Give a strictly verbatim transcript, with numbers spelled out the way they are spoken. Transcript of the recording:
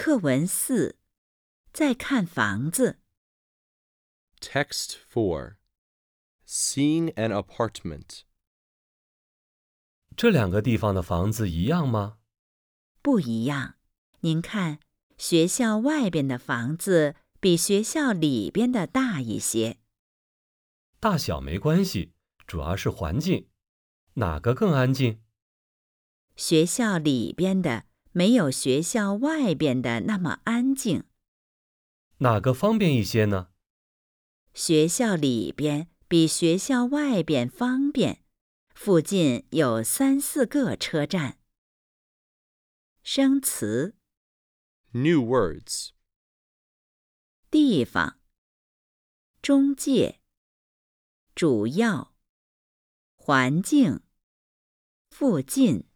课文四，在看房子。 Text four. Seeing an apartment. 这两个地方的房子一样吗？ 不一样。您看，学校外边的房子比学校里边的大一些。 大小没关系，主要是环境。哪个更安静？ 学校里边的没有学校外边的那么安静。 哪个方便一些呢？ 学校里边比学校外边方便，附近有三四个车站。生词 New words. 地方、中介、主要、环境、附近。